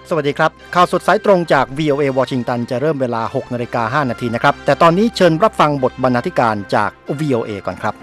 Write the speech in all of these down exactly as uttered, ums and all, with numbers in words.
สวัสดีครับข่าวสดสายตรงจาก วี โอ เอ วอชิงตันจะเริ่มเวลา หกนาฬิกาห้านาทีนะครับแต่ตอนนี้เชิญรับฟังบทบรรณาธิการจาก วี โอ เอ ก่อนครับ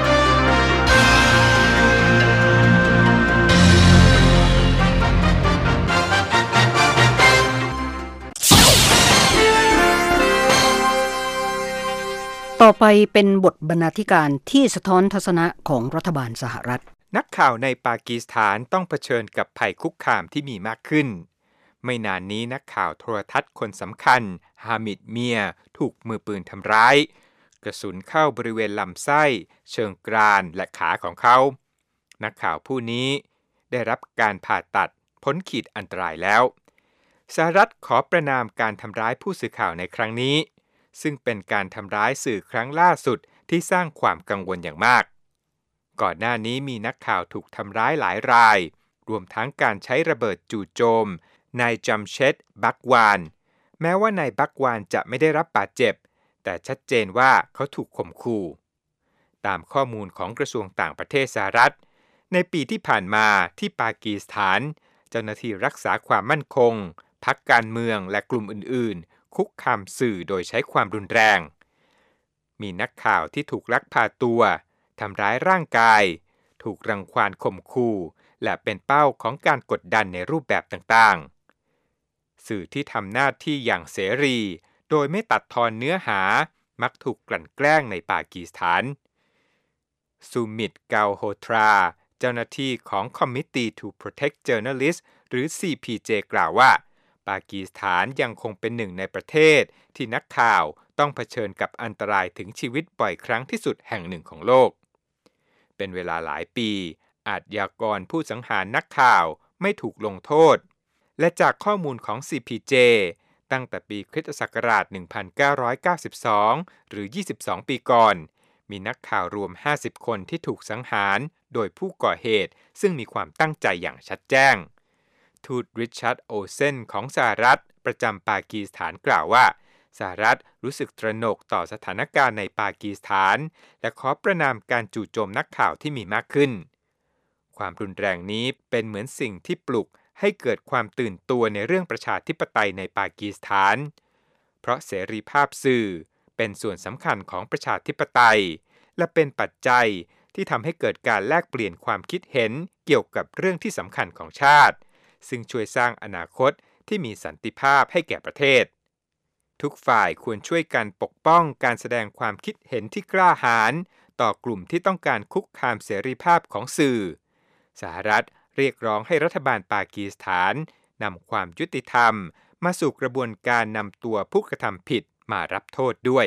ต่อไปเป็นบทบรรณาธิการที่สะท้อนทัศนะของรัฐบาลสหรัฐนักข่าวในปากีสถานต้องเผชิญกับภัยคุกคามที่มีมากขึ้นไม่นานนี้นักข่าวโทรทัศน์คนสำคัญฮามิดเมียถูกมือปืนทำร้ายกระสุนเข้าบริเวณลำไส้เชิงกรานและขาของเขานักข่าวผู้นี้ได้รับการผ่าตัดพ้นขีดอันตรายแล้วสหรัฐขอประณามการทำร้ายผู้สื่อข่าวในครั้งนี้ซึ่งเป็นการทำร้ายสื่อครั้งล่าสุดที่สร้างความกังวลอย่างมากก่อนหน้านี้มีนักข่าวถูกทำร้ายหลายรายรวมทั้งการใช้ระเบิดจู่โจมนายจัมเชดบักวานแม้ว่านายบักวานจะไม่ได้รับบาดเจ็บแต่ชัดเจนว่าเขาถูกข่มขู่ตามข้อมูลของกระทรวงต่างประเทศสหรัฐในปีที่ผ่านมาที่ปากีสถานเจ้าหน้าที่รักษาความมั่นคงพรรคการเมืองและกลุ่มอื่นๆคุกคามสื่อโดยใช้ความรุนแรงมีนักข่าวที่ถูกลักพาตัวทำร้ายร่างกายถูกรังควานข่มขู่และเป็นเป้าของการกดดันในรูปแบบต่างๆสื่อที่ทำหน้าที่อย่างเสรีโดยไม่ตัดทอนเนื้อหามักถูกกลั่นแกล้งในปากีสถานซูมิตเกาโฮทราเจ้าหน้าที่ของ Committee to Protect Journalists หรือ ซี พี เจ กล่าวว่าปากีสถานยังคงเป็นหนึ่งในประเทศที่นักข่าวต้องเผชิญกับอันตรายถึงชีวิตบ่อยครั้งที่สุดแห่งหนึ่งของโลกเป็นเวลาหลายปีอาชญากรผู้สังหารนักข่าวไม่ถูกลงโทษและจากข้อมูลของ ซี พี เจ ตั้งแต่ปีคริสตศักราช หนึ่งพันเก้าร้อยเก้าสิบสอง หรือ ยี่สิบสอง ปีก่อนมีนักข่าวรวม ห้าสิบ คนที่ถูกสังหารโดยผู้ก่อเหตุซึ่งมีความตั้งใจอย่างชัดแจ้งทูตริชาร์ด โอเซนของสหรัฐประจำปากีสถานกล่าวว่าสหรัฐรู้สึกตระหนกต่อสถานการณ์ในปากีสถานและขอประณามการจู่โจมนักข่าวที่มีมากขึ้นความรุนแรงนี้เป็นเหมือนสิ่งที่ปลุกให้เกิดความตื่นตัวในเรื่องประชาธิปไตยในปากีสถานเพราะเสรีภาพสื่อเป็นส่วนสำคัญของประชาธิปไตยและเป็นปัจจัยที่ทำให้เกิดการแลกเปลี่ยนความคิดเห็นเกี่ยวกับเรื่องที่สำคัญของชาติซึ่งช่วยสร้างอนาคตที่มีสันติภาพให้แก่ประเทศทุกฝ่ายควรช่วยกันปกป้องการแสดงความคิดเห็นที่กล้าหาญต่อกลุ่มที่ต้องการคุกคามเสรีภาพของสื่อสหรัฐเรียกร้องให้รัฐบาลปากีสถานนำความยุติธรรมมาสู่กระบวนการนำตัวผู้กระทำผิดมารับโทษด้วย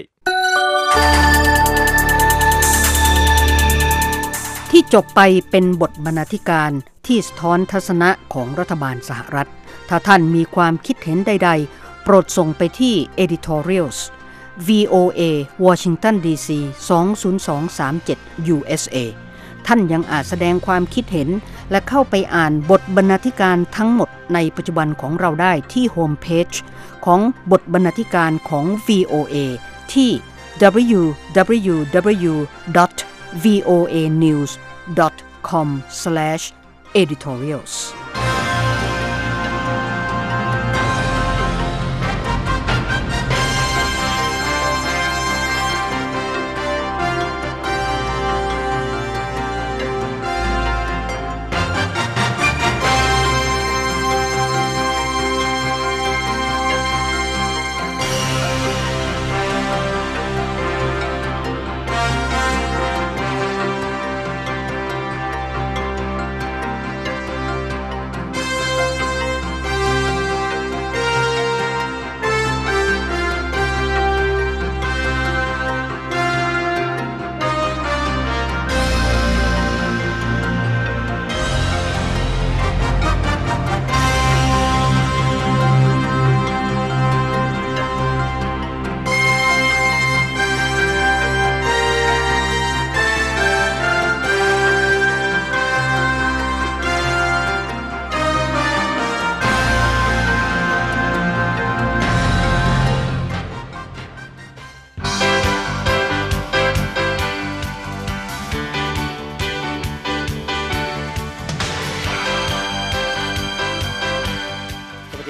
ที่จบไปเป็นบทบรรณาธิการที่สะท้อนทัศนะของรัฐบาลสหรัฐถ้าท่านมีความคิดเห็นใดๆโปรดส่งไปที่ editorials วี โอ เอ Washington ดี ซี สอง ศูนย์ สอง สาม เจ็ด ยู เอส เอ ท่านยังอาจแสดงความคิดเห็นและเข้าไปอ่านบทบรรณาธิการทั้งหมดในปัจจุบันของเราได้ที่โฮมเพจของบทบรรณาธิการของ วี โอ เอ ที่ ดับเบิลยู ดับเบิลยู ดับเบิลยู ดอท วี โอ เอ นิวส์ ดอท คอม สแลช เอดิทอเรียลส์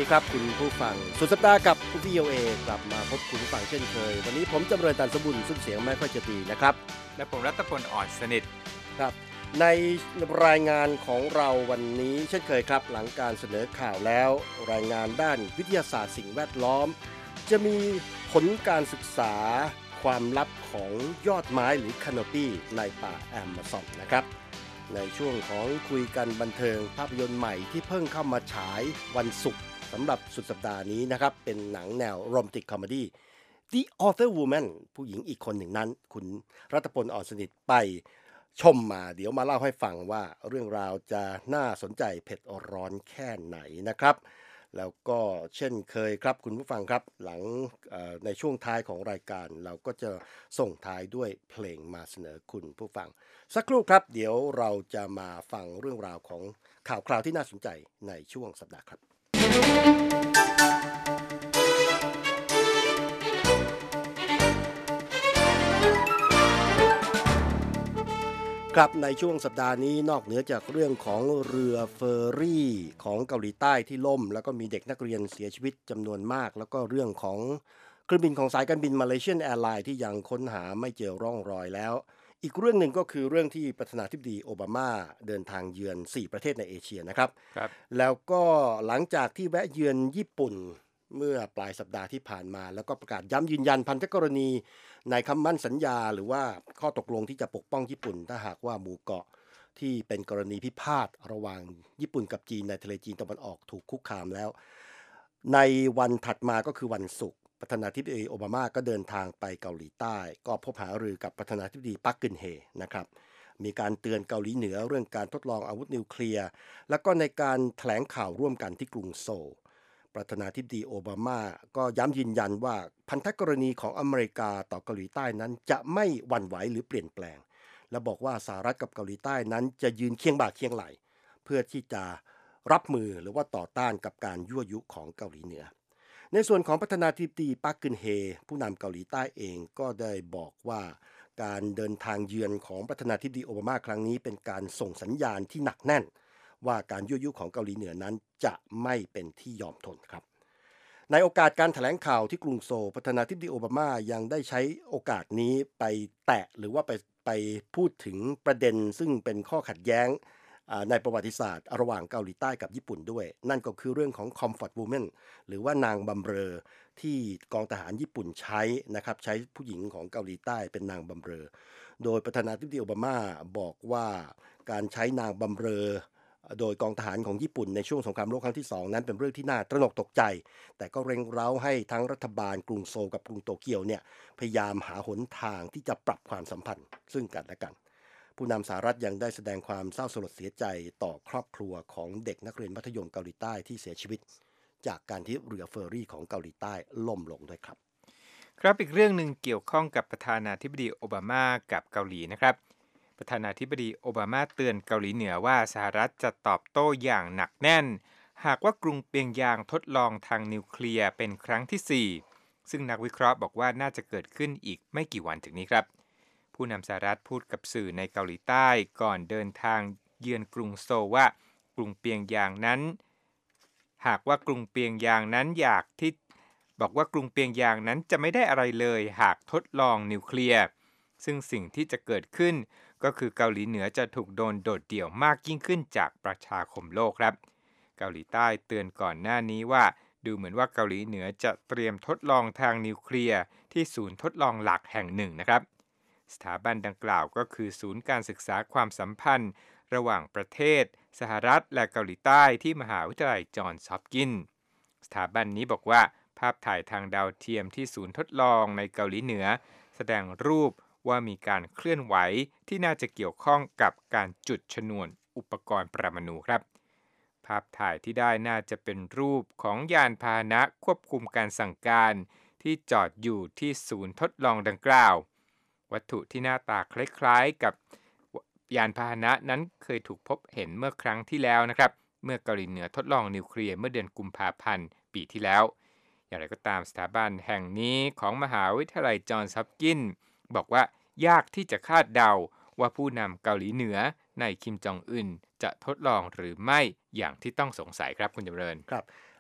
ครับคุณผู้ฟังสุดสัปดาห์กับ วี โอ เอ กลับมาพบคุณผู้ฟังเช่นเคยวันนี้ผมจำเริญตันสมบุญซึ่งเสียงไม่ค่อยจะดีนะครับและผมรัตพลอ่อนสนิทครับในรายงานของเราวันนี้เช่นเคยครับหลังการเสนอข่าวแล้วรายงานด้านวิทยาศาสตร์สิ่งแวดล้อมจะมีผลการศึกษาความลับของยอดไม้หรือคานอปี้ในป่าแอมะซอนนะครับในช่วงของคุยกันบันเทิงภาพยนตร์ใหม่ที่เพิ่งเข้ามาฉายวันศุกร์สำหรับสุดสัปดาห์นี้นะครับเป็นหนังแนวโรแมนติกคอมเมดี้ The Other Woman ผู้หญิงอีกคนหนึ่งนั้นคุณรัตพลอ่อนสนิทไปชมมาเดี๋ยวมาเล่าให้ฟังว่าเรื่องราวจะน่าสนใจเผ็ดร้อนแค่ไหนนะครับแล้วก็เช่นเคยครับคุณผู้ฟังครับหลังในช่วงท้ายของรายการเราก็จะส่งท้ายด้วยเพลงมาเสนอคุณผู้ฟังสักครู่ครับเดี๋ยวเราจะมาฟังเรื่องราวของข่าวคราวที่น่าสนใจในช่วงสัปดาห์ครับครับในช่วงสัปดาห์นี้นอกเหนือจากเรื่องของเรือเฟอร์รี่ของเกาหลีใต้ที่ล่มแล้วก็มีเด็กนักเรียนเสียชีวิตจำนวนมากแล้วก็เรื่องของเครื่องบินของสายการบินมาเลเซียแอร์ไลน์ที่ยังค้นหาไม่เจอร่องรอยแล้วอีกเรื่องหนึ่งก็คือเรื่องที่ประธานาธิบดีโอบามาเดินทางเยือนสี่ประเทศในเอเชียนะครับครับแล้วก็หลังจากที่แวะเยือนญี่ปุ่นเมื่อปลายสัปดาห์ที่ผ่านมาแล้วก็ประกาศย้ำยืนยันพันธกรณีในคำมั่นสัญญาหรือว่าข้อตกลงที่จะปกป้องญี่ปุ่นถ้าหากว่าหมู่เกาะที่เป็นกรณีพิพาทระหว่างญี่ปุ่นกับจีนในทะเลจีนตะวันออกถูกคุกคามแล้วในวันถัดมาก็คือวันศุกร์ประธานาธิบดีโอบามาก็เดินทางไปเกาหลีใต้ก็พบหารือกับประธานาธิบดีปักกึนเฮนะครับมีการเตือนเกาหลีเหนือเรื่องการทดลองอาวุธนิวเคลียร์แล้วก็ในการแถลงข่าวร่วมกันที่กรุงโซลประธานาธิบดีโอบามาก็ย้ำยืนยันว่าพันธกรณีของอเมริกาต่อเกาหลีใต้นั้นจะไม่หวั่นไหวหรือเปลี่ยนแปลงและบอกว่าสหรัฐกับเกาหลีใต้นั้นจะยืนเคียงบ่าเคียงไหล่เพื่อที่จะรับมือหรือว่าต่อต้านกับการยั่วยุของเกาหลีเหนือในส่วนของประธานาธิบดีปักกึนเฮผู้นำเกาหลีใต้เองก็ได้บอกว่าการเดินทางเยือนของประธานาธิบดีโอบามาครั้งนี้เป็นการส่งสัญญาณที่หนักแน่นว่าการยั่วยุของเกาหลีเหนือนั้นจะไม่เป็นที่ยอมทนครับในโอกาสการแถลงข่าวที่กรุงโซลประธานาธิบดีโอบามายังได้ใช้โอกาสนี้ไปแตะหรือว่าไปไปพูดถึงประเด็นซึ่งเป็นข้อขัดแย้งในประวัติศาสตร์ระหว่างเกาหลีใต้กับญี่ปุ่นด้วยนั่นก็คือเรื่องของ Comfort Woman หรือว่านางบำเรอที่กองทหารญี่ปุ่นใช้นะครับใช้ผู้หญิงของเกาหลีใต้เป็นนางบำเรอโดยประธานาธิบดีโอบามาบอกว่าการใช้นางบำเรอโดยกองทหารของญี่ปุ่นในช่วงสงครามโลกครั้งที่สองนั้นเป็นเรื่องที่น่าตระหนกตกใจแต่ก็เร่งเร้าให้ทั้งรัฐบาลกรุงโซลกับกรุงโตเกียวเนี่ยพยายามหาหนทางที่จะปรับความสัมพันธ์ซึ่งกันและกันผู้นำสหรัฐยังได้แสดงความเศร้าสลดเสียใจต่อครอบครัวของเด็กนักเรียนมัธยมเกาหลีใต้ที่เสียชีวิตจากการที่เรือเฟอร์รี่ของเกาหลีใต้ล่มลงด้วยครับครับอีกเรื่องหนึ่งเกี่ยวข้องกับประธานาธิบดีโอบามากับเกาหลีนะครับประธานาธิบดีโอบามาเตือนเกาหลีเหนือว่าสหรัฐจะตอบโต้อย่างหนักแน่นหากว่ากรุงเปียงยางทดลองทางนิวเคลียร์เป็นครั้งที่สี่ซึ่งนักวิเคราะห์บอกว่าน่าจะเกิดขึ้นอีกไม่กี่วันถึงนี้ครับผู้นำสหรัฐพูดกับสื่อในเกาหลีใต้ก่อนเดินทางเยือนกรุงโซลว่ากรุงเปียงยางนั้นหากว่ากรุงเปียงยางนั้นอยากที่บอกว่ากรุงเปียงยางนั้นจะไม่ได้อะไรเลยหากทดลองนิวเคลียร์ซึ่งสิ่งที่จะเกิดขึ้นก็คือเกาหลีเหนือจะถูกโดนโดดเดี่ยวมากยิ่งขึ้นจากประชาคมโลกครับเกาหลีใต้เตือนก่อนหน้านี้ว่าดูเหมือนว่าเกาหลีเหนือจะเตรียมทดลองทางนิวเคลียร์ที่ศูนย์ทดลองหลักแห่งหนึ่งนะครับสถาบันดังกล่าวก็คือศูนย์การศึกษาความสัมพันธ์ระหว่างประเทศสหรัฐและเกาหลีใต้ที่มหาวิทยาลัยจอห์นส์ฮอปกินส์สถาบันนี้บอกว่าภาพถ่ายทางดาวเทียมที่ศูนย์ทดลองในเกาหลีเหนือแสดงรูปว่ามีการเคลื่อนไหวที่น่าจะเกี่ยวข้องกับการจุดชนวนอุปกรณ์ปรมาณูครับภาพถ่ายที่ได้น่าจะเป็นรูปของยานพาหนะควบคุมการสั่งการที่จอดอยู่ที่ศูนย์ทดลองดังกล่าววัตถุที่หน้าตาคล้ายๆกับยานพาหนะนั้นเคยถูกพบเห็นเมื่อครั้งที่แล้วนะครับเมื่อเกาหลีเหนือทดลองนิวเคลียร์เมื่อเดือนกุมภาพันธ์ปีที่แล้วอย่างไรก็ตามสถาบันแห่งนี้ของมหาวิทยาลัยจอห์นส์ฮอปกินส์บอกว่ายากที่จะคาดเดาว่าผู้นำเกาหลีเหนือในคิมจองอึนจะทดลองหรือไม่อย่างที่ต้องสงสัยครับคุณจำเริญครับ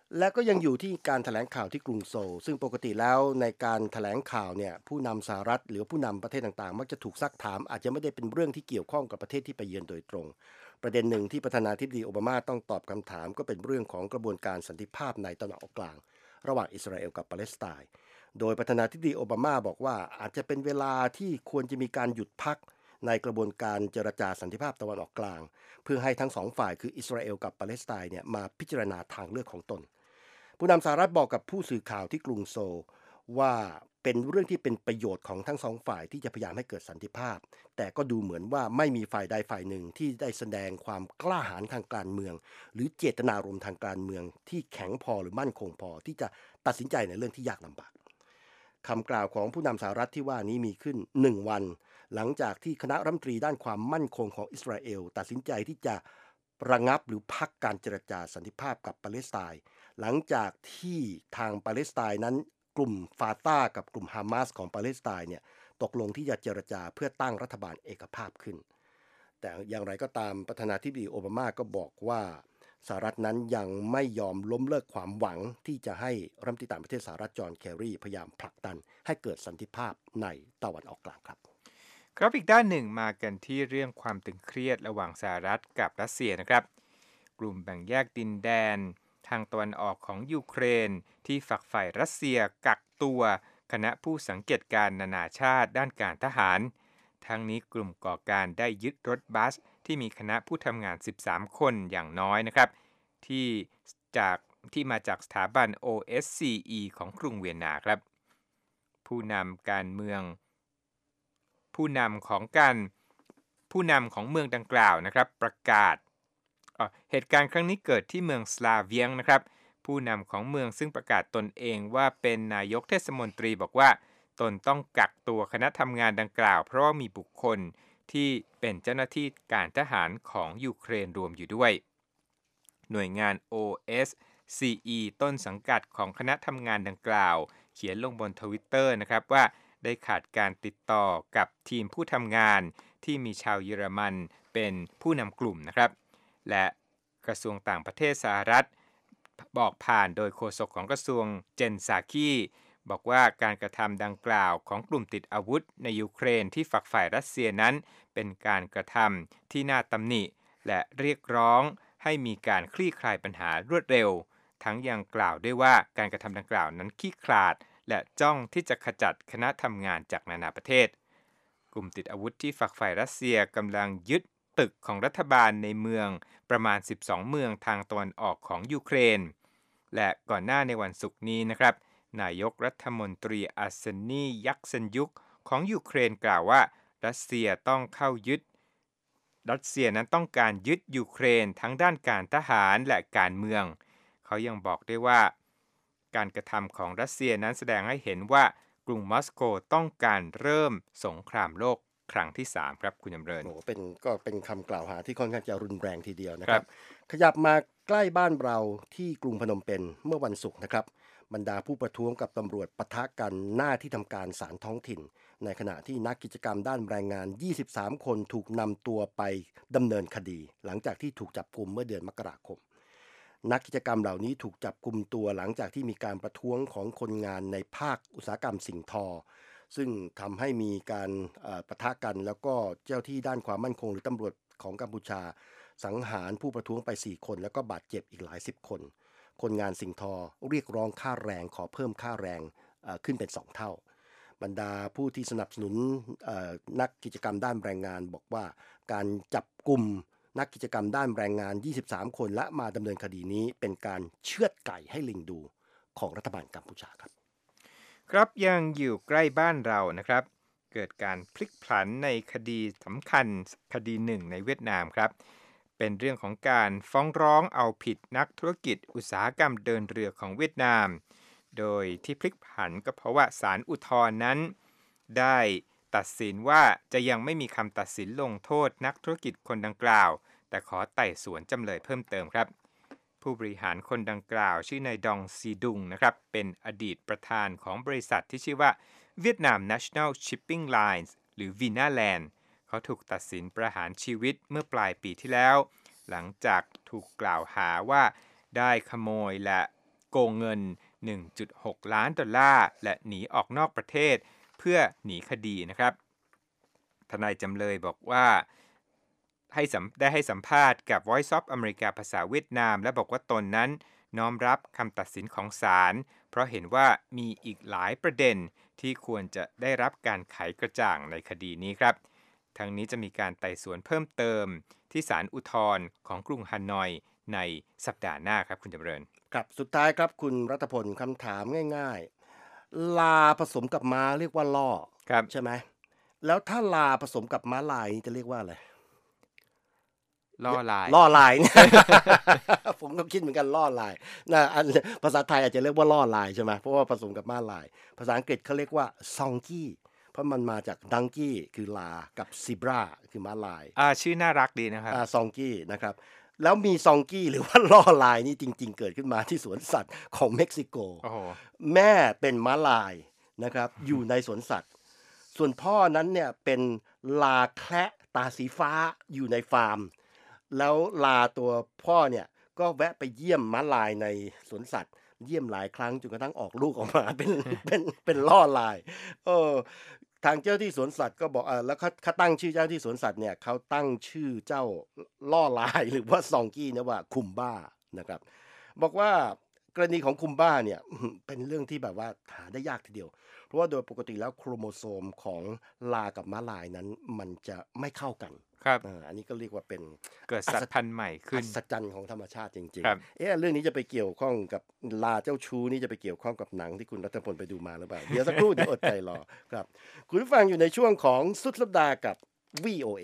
และก็ยังอยู่ที่การแถลงข่าวที่กรุงโซลซึ่งปกติแล้วในการแถลงข่าวเนี่ยผู้นำสหรัฐหรือผู้นำประเทศต่างๆมักจะถูกซักถามอาจจะไม่ได้เป็นเรื่องที่เกี่ยวข้องกับประเทศที่ไปเยือนโดยตรงประเด็นหนึ่งที่ประธานาธิบดีโอบามาต้องตอบคำถามก็เป็นเรื่องของกระบวนการสันติภาพในตะวันออกกลางระหว่างอิสราเอลกับปาเลสไตน์โดยประธานาธิบดีโอบามาบอกว่าอาจจะเป็นเวลาที่ควรจะมีการหยุดพักในกระบวนการเจรจาสันติภาพตะวันออกกลางเพื่อให้ทั้งสองฝ่ายคืออิสราเอลกับปาเลสไตน์เนี่ยมาพิจารณาทางเลือกของตนผู้นำสหรัฐบอกกับผู้สื่อข่าวที่กรุงโซลว่าเป็นเรื่องที่เป็นประโยชน์ของทั้งสองฝ่ายที่จะพยายามให้เกิดสันติภาพแต่ก็ดูเหมือนว่าไม่มีฝ่ายใดฝ่ายหนึ่งที่ได้แสดงความกล้าหาญทางการเมืองหรือเจตนารมณ์ทางการเมืองที่แข็งพอหรือมั่นคงพอที่จะตัดสินใจในเรื่องที่ยากลำบากคำกล่าวของผู้นำสหรัฐที่ว่านี้มีขึ้นหนึ่งวันหลังจากที่คณะรัฐมนตรีด้านความมั่นคงของอิสราเอลตัดสินใจที่จะระงับหรือพักการเจรจาสันติภาพกับปาเลสไตน์หลังจากที่ทางปาเลสไตน์นั้นกลุ่มฟาตากับกลุ่มฮามาสของปาเลสไตน์เนี่ยตกลงที่จะเจรจาเพื่อตั้งรัฐบาลเอกภาพขึ้นแต่อย่างไรก็ตามประธานาธิบดีโอบามาก็บอกว่าสหรัฐนั้นยังไม่ยอมล้มเลิกความหวังที่จะให้รัฐมนตรีต่างประเทศสหรัฐจอห์นแครีพยายามผลักดันให้เกิดสันติภาพในตะวันออกกลางครับครับอีกด้านหนึ่งมากันที่เรื่องความตึงเครียดระหว่างสหรัฐกับรัสเซียนะครับกลุ่มแบ่งแยกดินแดนทางตะวันออกของยูเครนที่ฝักใฝ่รัสเซียกักตัวคณะผู้สังเกตการณ์นานาชาติด้านการทหารทั้งนี้กลุ่มก่อการได้ยึดรถบัสที่มีคณะผู้ทำงานสิบสามคนอย่างน้อยนะครับที่จากที่มาจากสถาบัน โอ เอส ซี อี ของกรุงเวียนนาครับผู้นำการเมืองผู้นำของการผู้นำของเมืองดังกล่าวนะครับประกาศเหตุการณ์ครั้งนี้เกิดที่เมืองสลาเวียงนะครับผู้นำของเมืองซึ่งประกาศตนเองว่าเป็นนายกเทศมนตรีบอกว่าตนต้องกักตัวคณะทำงานดังกล่าวเพราะว่ามีบุคคลที่เป็นเจ้าหน้าที่การทหารของยูเครนรวมอยู่ด้วยหน่วยงาน โอ เอส ซี อี ต้นสังกัดของคณะทำงานดังกล่าวเขียนลงบน Twitter นะครับว่าได้ขาดการติดต่อกับทีมผู้ทำงานที่มีชาวเยอรมันเป็นผู้นำกลุ่มนะครับและกระทรวงต่างประเทศสหรัฐบอกผ่านโดยโฆษกของกระทรวงเจนซาคีบอกว่าการกระทำดังกล่าวของกลุ่มติดอาวุธในยูเครนที่ฝักใฝ่รัสเซียนั้นเป็นการกระทำที่น่าตำหนิและเรียกร้องให้มีการคลี่คลายปัญหารวดเร็วทั้งยังกล่าวด้วยว่าการกระทำดังกล่าวนั้นขี้ขลาดและจ้องที่จะขจัดคณะทำงานจากนานาประเทศกลุ่มติดอาวุธที่ฝักใฝ่รัสเซียกำลังยึดตึกของรัฐบาลในเมืองประมาณสิบสองเมืองทางตะวันออกของยูเครนและก่อนหน้าในวันศุกร์นี้นะครับนายกรัฐมนตรีอาร์เซนียักเซนยุกของยูเครนกล่าวว่ารัสเซียต้องเข้ายึดรัสเซียนั้นต้องการยึดยูเครนทั้งด้านการทหารและการเมืองเขายังบอกได้ว่าการกระทำของรัสเซียนั้นแสดงให้เห็นว่ากรุงมอสโกต้องการเริ่มสงครามโลกครั้งที่สามครับคุณจำเริญโอ้เป็นก็เป็นคำกล่าวหาที่ค่อนข้างจะรุนแรงทีเดียวนะครับขยับมาใกล้บ้านเราที่กรุงพนมเปญเมื่อวันศุกร์นะครับบรรดาผู้ประท้วงกับตำรวจปะทะกันหน้าที่ทำการศาลท้องถิ่นในขณะที่นักกิจกรรมด้านแรงงานยี่สิบสามคนถูกนำตัวไปดำเนินคดีหลังจากที่ถูกจับกุมเมื่อเดือนมกราคมนักกิจกรรมเหล่านี้ถูกจับกุมตัวหลังจากที่มีการประท้วงของคนงานในภาคอุตสาหกรรมสิ่งทอซึ่งทำให้มีการปะทะกันแล้วก็เจ้าที่ด้านความมั่นคงหรือตำรวจของกัมพูชาสังหารผู้ประท้วงไปสี่คนแล้วก็บาดเจ็บอีกหลายสิบคนคนงานสิ่งทอเรียกร้องค่าแรงขอเพิ่มค่าแรงขึ้นเป็นสองเท่าบรรดาผู้ที่สนับสนุนนักกิจกรรมด้านแรงงานบอกว่าการจับกุมนักกิจกรรมด้านแรงงานยี่สิบสามคนและมาดำเนินคดีนี้เป็นการเชือดไก่ให้ลิงดูของรัฐบาลกัมพูชาครับครับยังอยู่ใกล้บ้านเรานะครับเกิดการพลิกผันในคดีสำคัญคดีหนึ่งในเวียดนามครับเป็นเรื่องของการฟ้องร้องเอาผิดนักธุรกิจอุตสาหกรรมเดินเรือของเวียดนามโดยที่พลิกผันก็เพราะว่าศาลอุทธรณ์นั้นได้ตัดสินว่าจะยังไม่มีคำตัดสินลงโทษนักธุรกิจคนดังกล่าวแต่ขอไต่สวนจำเลยเพิ่มเติมครับผู้บริหารคนดังกล่าวชื่อนายดองซีดุงนะครับเป็นอดีตประธานของบริษัทที่ชื่อว่า Vietnam National Shipping Lines หรือ Vinaland เขาถูกตัดสินประหารชีวิตเมื่อปลายปีที่แล้วหลังจากถูกกล่าวหาว่าได้ขโมยและโกงเงิน หนึ่งจุดหก ล้านดอลลาร์และหนีออกนอกประเทศเพื่อหนีคดีนะครับทนายจำเลยบอกว่าให้ได้ให้สัมภาษณ์กับ Voice of America ภาษาเวียดนามและบอกว่าตนนั้นน้อมรับคำตัดสินของศาลเพราะเห็นว่ามีอีกหลายประเด็นที่ควรจะได้รับการไขกระจ่างในคดีนี้ครับทั้งนี้จะมีการไต่สวนเพิ่มเติมที่ศาลอุทธรณ์ของกรุงฮานอยในสัปดาห์หน้าครับคุณจำเริญครับสุดท้ายครับคุณรัฐพลคำถามง่ายๆลาผสมกับม้าเรียกว่าล่อใช่ไหมแล้วถ้าลาผสมกับม้าลายจะเรียกว่าอะไรล่อลายล่อลายเนี่ย ผมก็คิดเหมือนกันล่อลายนะภาษาไทยอาจจะเรียกว่าล่อลายใช่ไหมเพราะว่าผสมกับม้าลายภาษาอังกฤษเขาเรียกว่าซองกี้เพราะมันมาจากดังกี้คือลากับซิบราคือม้าลายอ่าชื่อน่ารักดีนะครับอ่าซองกี้นะครับแล้วมีซองกี้หรือว่าล่อลายนี่จริงๆเกิดขึ้นมาที่สวนสัตว์ของเม็กซิโกแม่เป็นม้าลายนะครับอยู่ในสวนสัตว์ส่วนพ่อนั้นเนี่ยเป็นลาแคระตาสีฟ้าอยู่ในฟาร์มแล้วลาตัวพ่อเนี่ยก็แวะไปเยี่ยมม้าลายในสวนสัตว์เยี่ยมหลายครั้งจนกระทั่งออกลูกออกมาเป็นเป็นเป็นล่อลายเออทางเจ้าที่สวนสัตว์ก็บอกเออแล้วเขาเขาตั้งชื่อเจ้าที่สวนสัตว์เนี่ยเขาตั้งชื่อเจ้าล่อลายหรือว่าซองกี้นะว่าคุมบ้านะครับบอกว่ากรณีของคุมบ้าเนี่ยเป็นเรื่องที่แบบว่าหาได้ยากทีเดียวเพราะว่าโดยปกติแล้วโครโมโซมของลากับม้าลายนั้นมันจะไม่เข้ากันครับอันนี้ก็เรียกว่าเป็นเกิดสัตว์พันธุ์ใหม่ขึ้นอัศจรรย์ของธรรมชาติจริงๆเอ๊ะเรื่องนี้จะไปเกี่ยวข้องกับลาเจ้าชู้นี่จะไปเกี่ยวข้องกับหนังที่คุณรัฐพลไปดูมาหรือเปล่าเดี๋ยวสักครู่เดี๋ยวอดใจรอครับคุณผู้ฟังอยู่ในช่วงของสุดสัปดาห์กับ วี โอ เอ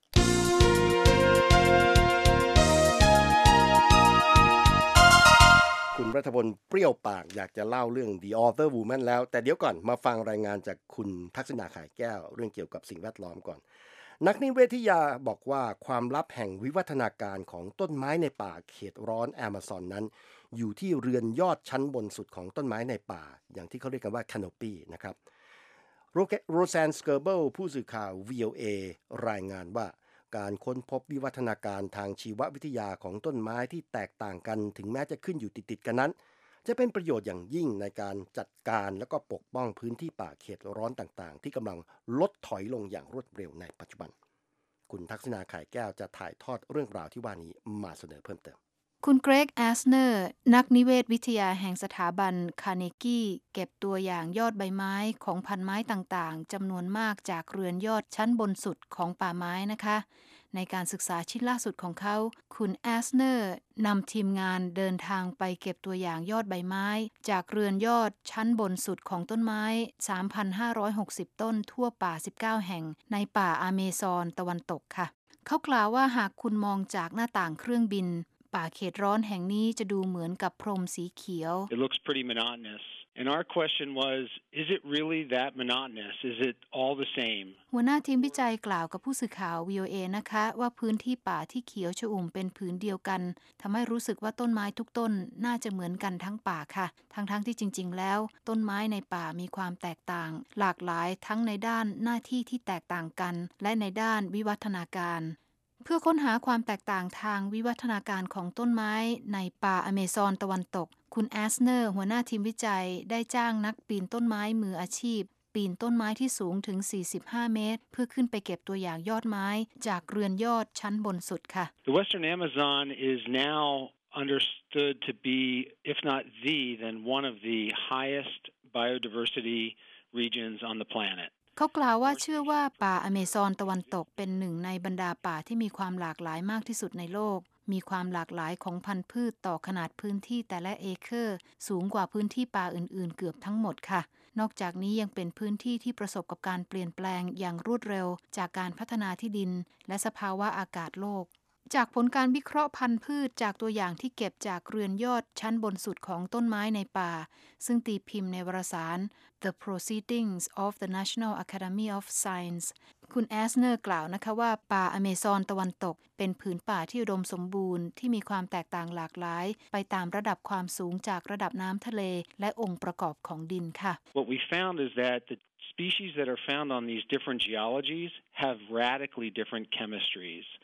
คุณรัฐพลเปรี้ยวปากอยากจะเล่าเรื่อง The Other Woman แล้วแต่เดี๋ยวก่อนมาฟังรายงานจากคุณทักษณาข่ายแก้วเรื่องเกี่ยวกับสิ่งแวดล้อมก่อนนักนิเวศวิทยาบอกว่าความลับแห่งวิวัฒนาการของต้นไม้ในป่าเขตร้อนแอมะซอนนั้นอยู่ที่เรือนยอดชั้นบนสุดของต้นไม้ในป่าอย่างที่เขาเรียกกันว่า canopy นะครับโรแซนสเกอร์เบิลผู้สื่อข่าว วี โอ เอ รายงานว่าการค้นพบวิวัฒนาการทางชีววิทยาของต้นไม้ที่แตกต่างกันถึงแม้จะขึ้นอยู่ติดๆกันนั้นจะเป็นประโยชน์อย่างยิ่งในการจัดการและก็ปกป้องพื้นที่ป่าเขตร้อนต่างๆที่กำลังลดถอยลงอย่างรวดเร็วในปัจจุบันคุณทักษณาข่ายแก้วจะถ่ายทอดเรื่องราวที่ว่านี้มาเสนอเพิ่มเติมคุณเกรกแอสเนอร์นักนิเวศวิทยาแห่งสถาบันคาร์เนกีเก็บตัวอย่างยอดใบไม้ของพันไม้ต่างๆจำนวนมากจากเรือนยอดชั้นบนสุดของป่าไม้นะคะในการศึกษาชิ้นล่าสุดของเขาคุณแอสเนอร์นำทีมงานเดินทางไปเก็บตัวอย่างยอดใบไม้จากเรือนยอดชั้นบนสุดของต้นไม้ สามพันห้าร้อยหกสิบ ต้นทั่วป่าสิบเก้าแห่งในป่าอเมซอนตะวันตกค่ะเขากล่าวว่าหากคุณมองจากหน้าต่างเครื่องบินป่าเขตร้อนแห่งนี้จะดูเหมือนกับพรมสีเขียว It looks pretty monotonous. And our question was, is it really that monotonous? Is it all the same? หัวหน้าทีมวิจัยกล่าวกับผู้สื่อข่าว วี โอ เอ นะคะว่าพื้นที่ป่าที่เขียวชอุ่มเป็นผืนเดียวกันทำให้รู้สึกว่าต้นไม้ทุกต้นน่าจะเหมือนกันทั้งป่าค่ะทั้งๆที่จริงๆแล้วต้นไม้ในป่ามีความแตกต่างหลากหลายทั้งในด้านหน้าที่ที่แตกต่างกันและในด้านวิวัฒนาการเพื่อค้นหาความแตกต่างทางวิวัฒนาการของต้นไม้ในป่าอเมซอนตะวันตกคุณแอสเนอร์หัวหน้าทีมวิจัยได้จ้างนักปีนต้นไม้มืออาชีพปีนต้นไม้ที่สูงถึงสี่สิบห้าเมตรเพื่อขึ้นไปเก็บตัวอย่างยอดไม้จากเรือนยอดชั้นบนสุดค่ะ The Western Amazon is now understood to be, if not the, then one of the highest biodiversity regions on the planet เขากล่าวว่าเชื่อว่าป่าอเมซอนตะวันตกเป็นหนึ่งในบรรดาป่าที่มีความหลากหลายมากที่สุดในโลกมีความหลากหลายของพันธุ์พืชต่อขนาดพื้นที่แต่ละเอเคอร์สูงกว่าพื้นที่ป่าอื่นๆเกือบทั้งหมดค่ะนอกจากนี้ยังเป็นพื้นที่ที่ประสบกับการเปลี่ยนแปลงอย่างรวดเร็วจากการพัฒนาที่ดินและสภาวะอากาศโลกจากผลการวิเคราะห์พันธุ์พืชจากตัวอย่างที่เก็บจากเรือนยอดชั้นบนสุดของต้นไม้ในป่าซึ่งตีพิมพ์ในวารสาร The Proceedings of the National Academy of Science คุณแอสเนอร์กล่าวนะคะว่าป่าอเมซอนตะวันตกเป็นผืนป่าที่อุดมสมบูรณ์ที่มีความแตกต่างหลากหลายไปตามระดับความสูงจากระดับน้ำทะเลและองค์ประกอบของดินค่ะ What we found is that the species that are found on these different geologies have radically different chemistries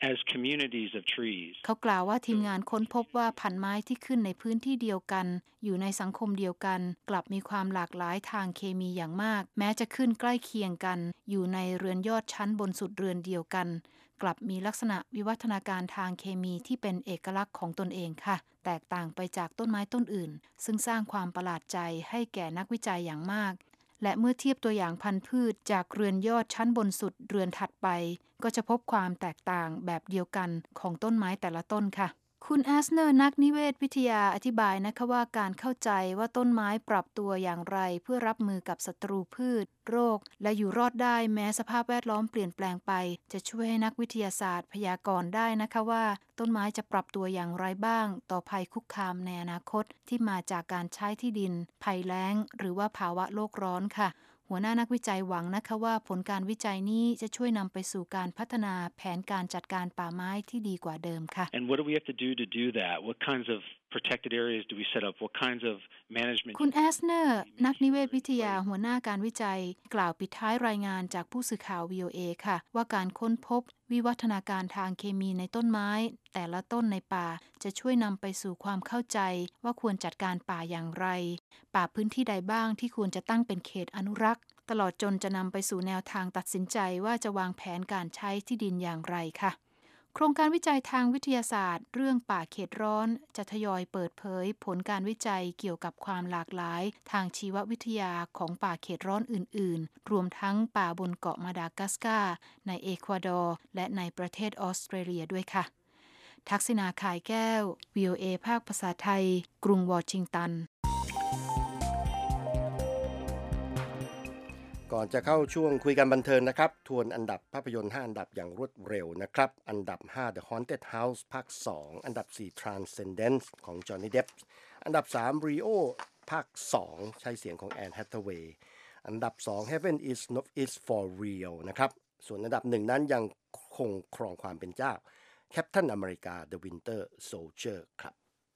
as communities of trees. เขากล่าวว่าทีมงานค้นพบว่าพันธุ์ไม้ที่ขึ้นในพื้นที่เดียวกันอยู่ในสังคมเดียวกันกลับมีความหลากหลายทางเคมีอย่างมากแม้จะขึ้นใกล้เคียงกันอยู่ในเรือนยอดชั้นบนสุดเรือนเดียวกันกลับมีลักษณะวิวัฒนาการทางเคมีที่เป็นเอกลักษณ์ของตนเองค่ะแตกต่างไปจากต้นไม้ต้นอื่นซึ่งสร้างความประหลาดใจให้แก่นักวิจัยอย่างมากและเมื่อเทียบตัวอย่างพันธุ์พืชจากเรือนยอดชั้นบนสุดเรือนถัดไปก็จะพบความแตกต่างแบบเดียวกันของต้นไม้แต่ละต้นค่ะคุณแอสเนอร์นักนิเวศวิทยาอธิบายนะคะว่าการเข้าใจว่าต้นไม้ปรับตัวอย่างไรเพื่อรับมือกับศัตรูพืชโรคและอยู่รอดได้แม้สภาพแวดล้อมเปลี่ยนแปลงไปจะช่วยให้นักวิทยาศาสตร์พยากรณ์ได้นะคะว่าต้นไม้จะปรับตัวอย่างไรบ้างต่อภัยคุกคามในอนาคตที่มาจากการใช้ที่ดินภัยแล้งหรือว่าภาวะโลกร้อนค่ะหัวหน้านักวิจัยหวังนะคะว่าผลการวิจัยนี้จะช่วยนำไปสู่การพัฒนาแผนการจัดการป่าไม้ที่ดีกว่าเดิมค่ะ And what do we have to do to do that? What kinds of protected areas do we set up? What kinds of management? คุณแอสเนอร์นักนิเวศวิทยาหัวหน้าการวิจัยกล่าวปิดท้ายรายงานจากผู้สื่อข่าว วี โอ เอ ค่ะว่าการค้นพบวิวัฒนาการทางเคมีในต้นไม้แต่ละต้นในป่าจะช่วยนำไปสู่ความเข้าใจว่าควรจัดการป่าอย่างไรป่าพื้นที่ใดบ้างที่ควรจะตั้งเป็นเขตอนุรักษ์ตลอดจนจะนำไปสู่แนวทางตัดสินใจว่าจะวางแผนการใช้ที่ดินอย่างไรค่ะโครงการวิจัยทางวิทยาศาสตร์เรื่องป่าเขตร้อนจะทยอยเปิดเผยผลการวิจัยเกี่ยวกับความหลากหลายทางชีววิทยาของป่าเขตร้อนอื่นๆรวมทั้งป่าบนเกาะมาดากัสการ์ในเอกวาดอร์และในประเทศออสเตรเลียด้วยค่ะทักษิณาข่ายแก้ว วี โอ เอ ภาคภาษาไทยกรุงวอชิงตันก่อนจะเข้าช่วงคุยกันบันเทิงนะครับทวนอันดับภาพยนตร์ห้าอันดับอย่างรวดเร็วนะครับอันดับห้า The Haunted House ภาคสองอันดับสี่ Transcendence ของ Johnny Depp อันดับสาม Rio ภาคสองใช้เสียงของ Anne Hathaway อันดับสอง Heaven is not is for real นะครับส่วนอันดับหนึ่งนั้นยังคงครองความเป็นเจ้า Captain America The Winter Soldier ครับ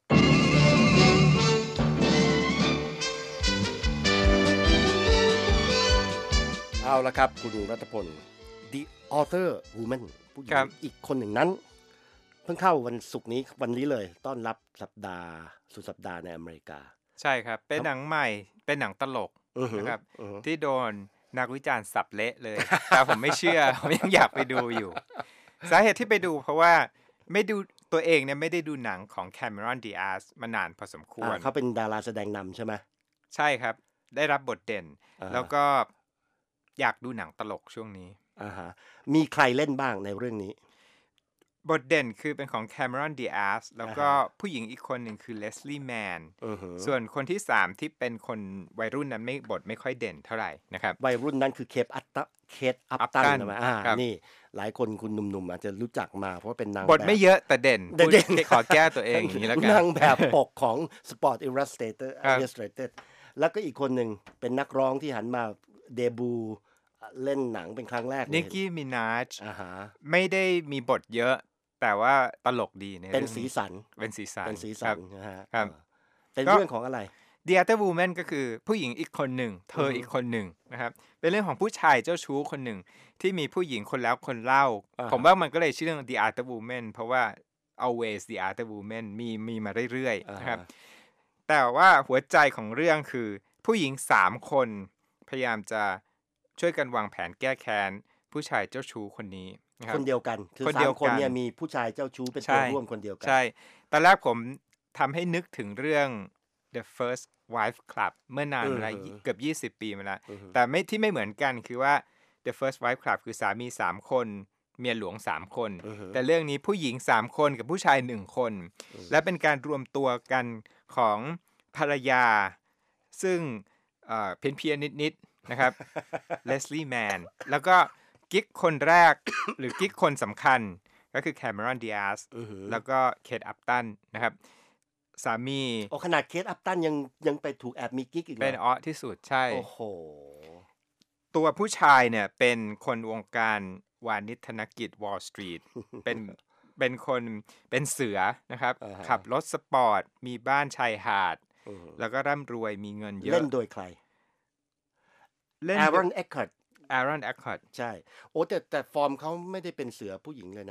เอาละครับคุณรัตพล The Author Woman ผู้หญิงอีกคนหนึ่งนั้นเพิ่งเข้าวันศุกร์นี้วันนี้เลยต้อนรับสัปดาห์สุดสัปดาห์ในอเมริกาใช่ครับเป็นหนังใหม่เป็นหนังตลกนะครับที่โดนนักวิจารณ์สับเละเลยแต่ผมไม่เชื่อผมยังอยากไปดูอยู่สาเหตุที่ไปดูเพราะว่าไม่ดูตัวเองเนี่ยไม่ได้ดูหนังของแคม e รอน ดีอาซมานานพอสมควรเขาเป็นดาราแสดงนำใช่ไหมใช่ครับได้รับบทเด่นแล้วก็อยากดูหนังตลกช่วงนี้อ่าฮะมีใครเล่นบ้างในเรื่องนี้บทเด่นคือเป็นของแคม e รอน ดีอาซแล้วก็ผู้หญิงอีกคนหนึ่งคือเลสลี่แมนส่วนคนที่สามที่เป็นคนวัยรุ่นนั้นไม่บทไม่ค่อยเด่นเท่าไหร่นะครับวัยรุ่นนั้นคือเคทอัปตันเคทอัปตันใช่ไหมอ่านี่หลายคนคุณหนุ่มๆอาจจะรู้จักมาเพราะว่าเป็นนางบทไม่เยอะแต่เด่นเด่นขอแก้ตัวเองอย่างนี้แล้วกันนางแบบปกของ Sport Illustrated Illustrated แล้วก็อีกคนหนึ่งเป็นนักร้องที่หันมาเดบูเล่นหนังเป็นครั้งแรกนิกกี้มินาจไม่ได้มีบทเยอะแต่ว่าตลกดีในเป็นสีสันเป็นสีสันเป็นสีสันนะฮะเป็นเรื่องของอะไร The Other Woman ก็คือผู้หญิงอีกคนหนึ่งเธออีกคนหนึ่งนะครับเป็นเรื่องของผู้ชายเจ้าชู้คนหนึ่งที่มีผู้หญิงคนแล้วคนเล่าผมว่ามันก็เลยชื่อเรื่อง The Other Woman เพราะว่า always The Other Woman มีมีมาเรื่อยๆนะครับแต่ว่าหัวใจของเรื่องคือผู้หญิงสามคนพยายามจะช่วยกันวางแผนแก้แค้นผู้ชายเจ้าชู้คนนี้คนเดียวกันคือสามคนเนี่ยมีผู้ชายเจ้าชู้เป็นตัวร่วมคนเดียวกันใช่ตอนแรกผมทำให้นึกถึงเรื่อง The First Wife Club เมื่อนานมาเกือบยี่สิบปีมาแล้วแต่ไม่ที่ไม่เหมือนกันคือว่า The First Wife Club คือสามีสามคนเมียหลวงสามคนแต่เรื่องนี้ผู้หญิงสามคนกับผู้ชายหนึ่งคนและเป็นการรวมตัวกันของภรรยาซึ่งเอ่อเพี้ยนๆนิดๆนะครับ Leslie Mann แล้วก็กิ๊กคนแรก หรือกิ๊กคนสำคัญก็คือแคม e รอน ดีอาซแล้วก็เคทอัปตันนะครับสามีโอ้ขนาดเคทอัปตันยังยังไปถูกแอบมีกิ๊กอีกเป็นอ้อที่สุดใช่โอ้โหตัวผู้ชายเนี่ยเป็นคนวงการวานิชธนกิจ Wall Street เป็นเป็นคนเป็นเสือนะครับ uh-huh. ขับรถสปอร์ตมีบ้านชายหาด uh-huh. แล้วก็ร่ำรวยมีเงินเยอะเล่นโดยใครเล่น Aaron Eckhart Aaron Eckhart ใช่โอ้แต่แต่ฟอร์มเขาไม่ได้เป็นเสือผู้หญิงเลยนะ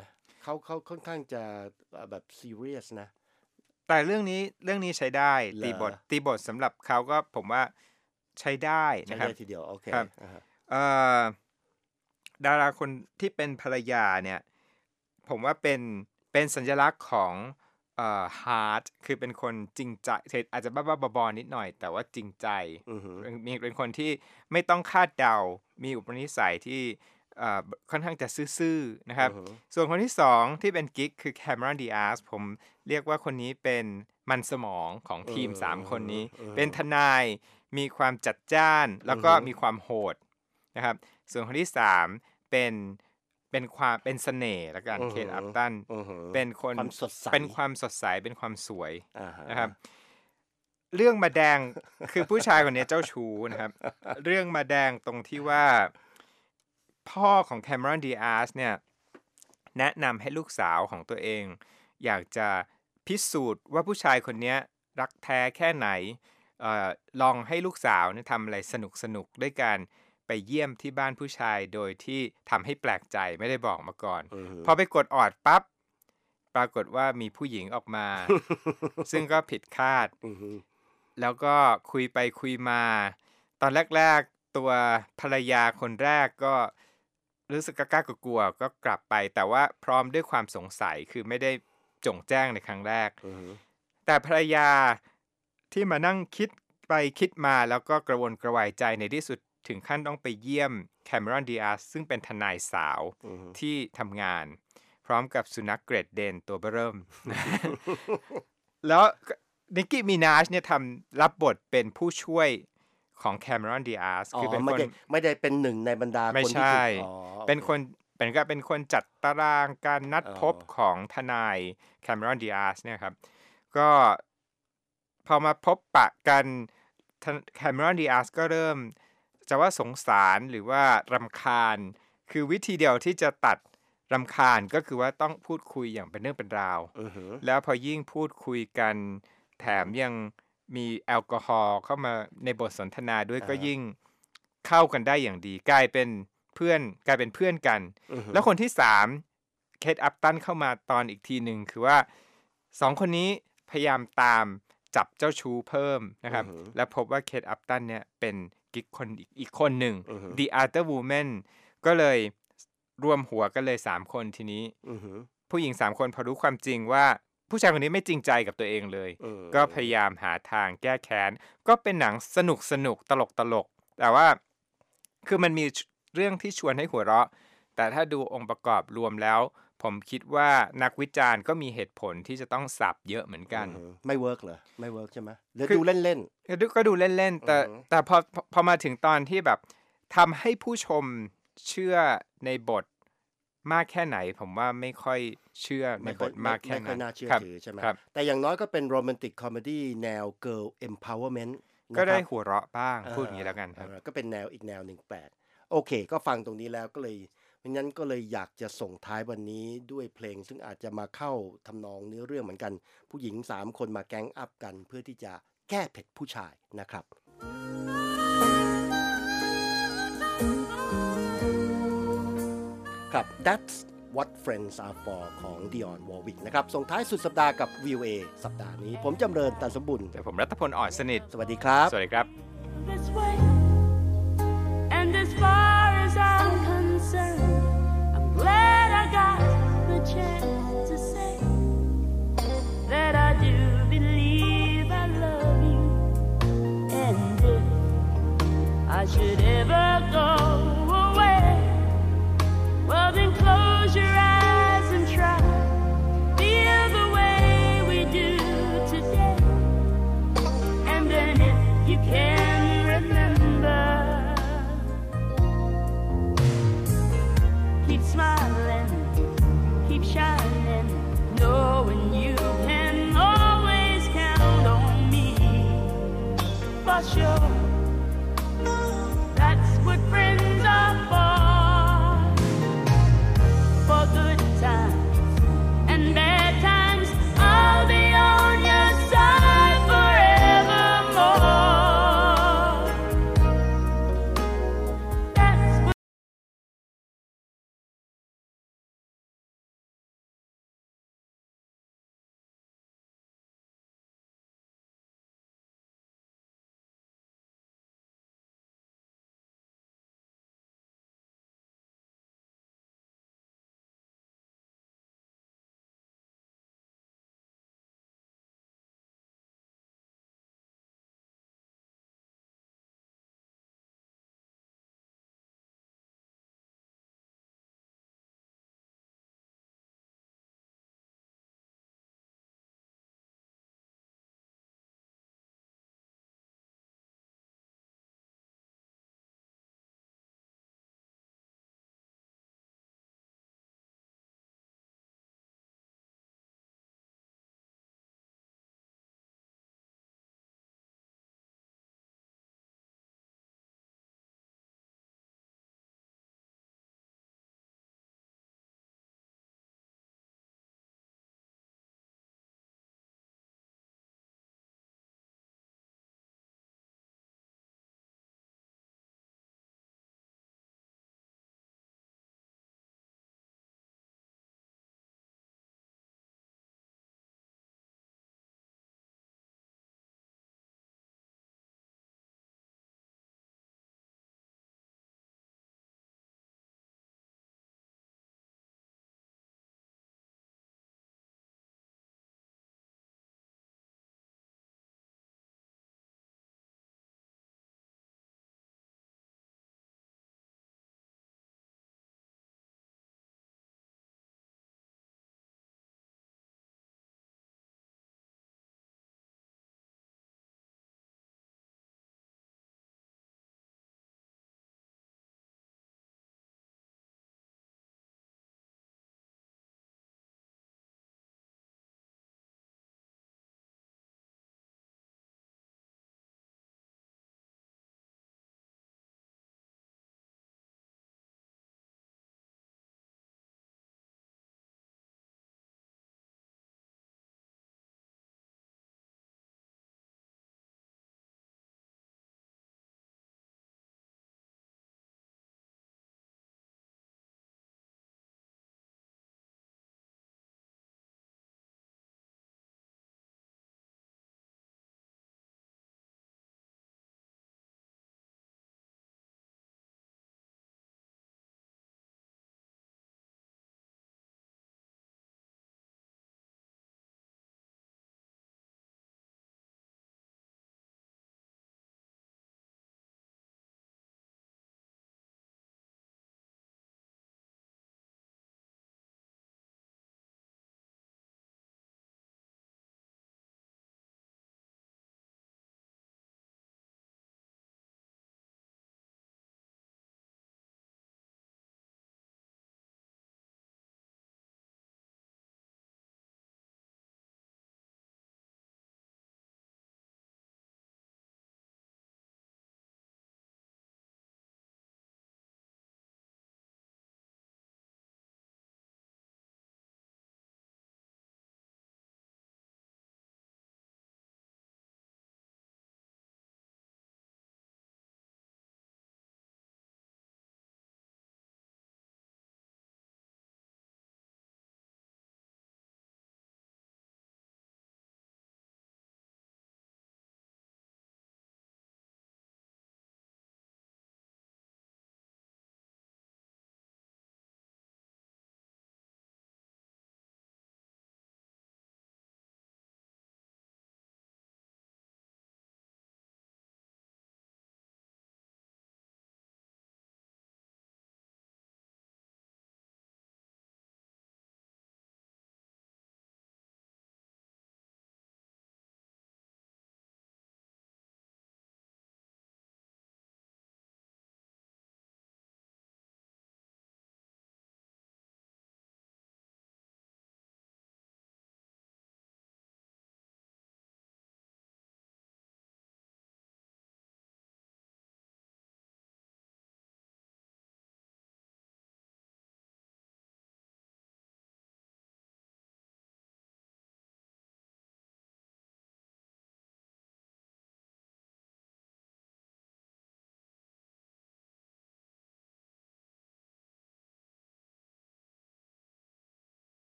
เขาเขาค่อนข้างจะแบบซีเรียสนะแต่เรื่องนี้เรื่องนี้ใช้ได้ตีบทตีบทสำหรับเขาก็ผมว่าใช้ได้นะครับใช้ได้ทีเดียวโอเคครับเอ่อดาราคนที่เป็นภรรยาเนี่ยผมว่าเป็นเป็นสัญลักษณ์ของเอ่อ heart คือเป็นคนจริงใจอาจจะบ้าๆบอๆนิดหน่อยแต่ว่าจริงใจมีเป็นคนที่ไม่ต้องคาดเดามีอุปนิสัยที่เอ่อค่อนข้างจะซื่อๆนะครับส่วนคนที่สองที่เป็นกิ๊กคือแคมรอนดิอาสผมเรียกว่าคนนี้เป็นมันสมองของทีมสามคนนี้เป็นทนายมีความจัดจ้านแล้วก็มีความโหดนะครับส่วนคนที่สามเป็นเป็นความเป็นเสน่ห์ละกันเคทอัพตันเป็นคนเป็นความสดใสเป็นความสวยนะครับเรื่องมาแดงคือผู้ชายคนนี้เจ้าชู้นะครับเรื่องมาแดงตรงที่ว่าพ่อของแคมรอนดิอาสเนี่ยแนะนำให้ลูกสาวของตัวเองอยากจะพิสูจน์ว่าผู้ชายคนนี้รักแท้แค่ไหนเอ่อลองให้ลูกสาวเนี่ยทำอะไรสนุกๆด้วยกันไปเยี่ยมที่บ้านผู้ชายโดยที่ทำให้แปลกใจไม่ได้บอกมาก่อน พอไปกดออดปั๊บปรากฏว่ามีผู้หญิงออกมา ซึ่งก็ผิดคาด แล้วก็คุยไปคุยมาตอนแรกๆตัวภรรยาคนแรกก็รู้สึกกล้ากลัวก็กลับไปแต่ว่าพร้อมด้วยความสงสัยคือไม่ได้จงแจ้งในครั้งแรก แต่ภรรยาที่มานั่งคิดไปคิดมาแล้วก็กระวนกระวายใจในที่สุดถึงขั้นต้องไปเยี่ยมแคมรอนดิอาสซึ่งเป็นทนายสาวที่ทำงานพร้อมกับสุนัขเกรดเดนตัวเบ้อเริ่ม แล้วนิกกี้มินาชเนี่ยทำรับบทเป็นผู้ช่วยของแคมรอนดิอาสคือเป็นคนไม่ได้เป็นหนึ่งในบรรดาคนที่เป็นคนเป็นก็เป็นคนจัดตารางการนัดพบของทนายแคมรอนดิอาสเนี่ยครับก็พอมาพบปะกันแคมรอนดิอาสก็เริ่มจะว่าสงสารหรือว่ารำคาญคือวิธีเดียวที่จะตัดรำคาญก็คือว่าต้องพูดคุยอย่างเป็นเรื่องเป็นราว uh-huh. แล้วพอยิ่งพูดคุยกันแถมยังมีแอลกอฮอล์เข้ามาในบทสนทนาด้วย uh-huh. ก็ยิ่งเข้ากันได้อย่างดีกลายเป็นเพื่อนกลายเป็นเพื่อนกัน uh-huh. แล้วคนที่สามเคทอัพตันเข้ามาตอนอีกทีหนึ่งคือว่าสองคนนี้พยายามตามจับเจ้าชู้เพิ่มนะครับ uh-huh. แล้วพบว่าเคทอัพตันเนี่ยเป็นกิ๊กคนอีกคนหนึ่ง uh-huh. The Other Woman ก็เลยรวมหัวกันเลยสามคนทีนี้ uh-huh. ผู้หญิงสามคนพอรู้ความจริงว่าผู้ชายคนนี้ไม่จริงใจกับตัวเองเลย uh-huh. ก็พยายามหาทางแก้แค้นก็เป็นหนังสนุกสนุกตลกตลกแต่ว่าคือมันมีเรื่องที่ชวนให้หัวเราะแต่ถ้าดูองค์ประกอบรวมแล้วผมคิดว่านักวิจารณ์ก็มีเหตุผลที่จะต้องสับเยอะเหมือนกัน uh-huh. ไม่เวิร์กเหรอไม่เวิร์กใช่ไหมหรือดูเล่นๆก็ดูเล่นๆแต่ uh-huh. แต่พอพอมาถึงตอนที่แบบทำให้ผู้ชมเชื่อในบทมากแค่ไหนผมว่าไม่ค่อยเชื่อในบทมากแค่นั้นไม่ค่อยน่าเชื่อถือใช่ไหมแต่อย่างน้อยก็เป็นโรแมนติกคอมเมดี้แนว Girl Empowerment ก็ได้หัวเราะบ้างพูดอย่างนี้แล้วกันครับก็เป็นแนวอีกแนวหนึ่งแปลกโอเคก็ฟังตรงนี้แล้วก็เลยเพราะงั้นก็เลยอยากจะส่งท้ายวันนี้ด้วยเพลงซึ่งอาจจะมาเข้าทำนองเนื้อเรื่องเหมือนกันผู้หญิงสามคนมาแก๊งอัพกันเพื่อที่จะแก้เผ็ดผู้ชายนะครับครับ That's What Friends Are For ของ Dionne Warwick นะครับส่งท้ายสุดสัปดาห์กับ วี โอ เอ สัปดาห์นี้ผมจำเริญตันสมบุญแต่ผมรัตพลอ่อนสนิทสวัสดีครับสวัสดีครับ And as far as I'm concerned I'm glad I got the chance to say that I do believe I love you and if I should ever go away well then close your eyes and try feel the way we do today and then if you can remember keep smiling keep shining knowing you can always count on me for sure